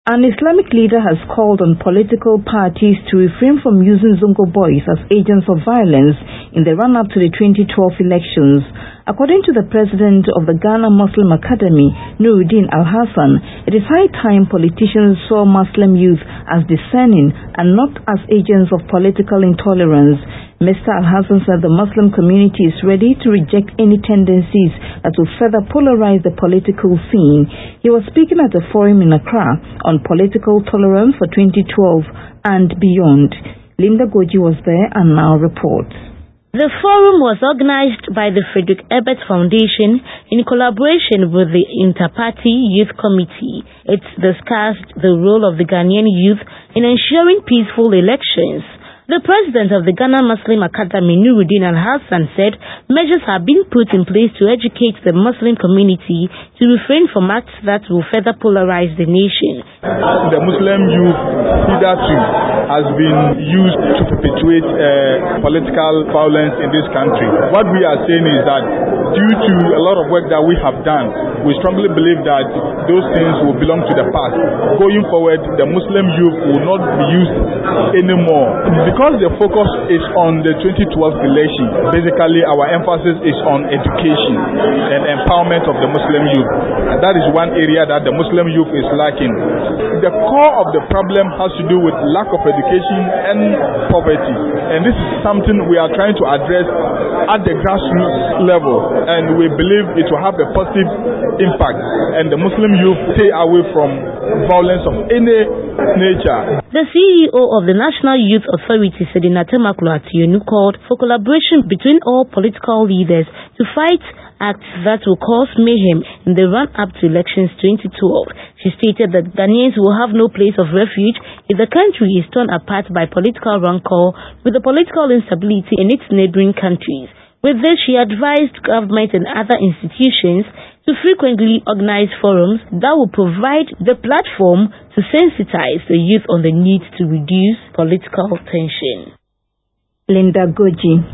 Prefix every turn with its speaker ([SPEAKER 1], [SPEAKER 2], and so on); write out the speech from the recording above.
[SPEAKER 1] An Islamic leader has called on political parties to refrain from using Zongo boys as agents of violence in the run-up to the 2012 elections. According to the president of the Ghana Muslim Academy, Nuruddin Al-Hassan, it is high time politicians saw Muslim youth as discerning and not as agents of political intolerance. Mr. Al-Hassan said the Muslim community is ready to reject any tendencies that will further polarize the political scene. He was speaking at a forum in Accra on political tolerance for 2012 and beyond. Linda Goji was there and now reports.
[SPEAKER 2] The forum was organized by the Frederick Ebert Foundation in collaboration with the Inter-Party Youth Committee. It discussed the role of the Ghanaian youth in ensuring peaceful elections. The president of the Ghana Muslim Academy, Nuruddin Al-Hassan, said measures have been put in place to educate the Muslim community to refrain from acts that will further polarize the nation.
[SPEAKER 3] The Muslim youth hitherto has been used to perpetuate political violence in this country. What we are saying is that due to a lot of work that we have done, we strongly believe that those things will belong to the past. Going forward, the Muslim youth will not be used anymore. Because the focus is on the 2012 election, basically our emphasis is on education and empowerment of the Muslim youth. And that is one area that the Muslim youth is lacking. The core of the problem has to do with lack of education and poverty. And this is something we are trying to address at the grassroots level. And we believe it will have a positive impact. And the Muslim youth stay away from violence of any nature.
[SPEAKER 2] The CEO of the National Youth Authority, Sedina Temakulu Ationu, called for collaboration between all political leaders to fight acts that will cause mayhem in the run-up to elections 2012. She stated that Ghanaians will have no place of refuge if the country is torn apart by political rancor with the political instability in its neighboring countries. With this, she advised government and other institutions to frequently organize forums that will provide the platform to sensitize the youth on the need to reduce political tension.
[SPEAKER 1] Linda Goji.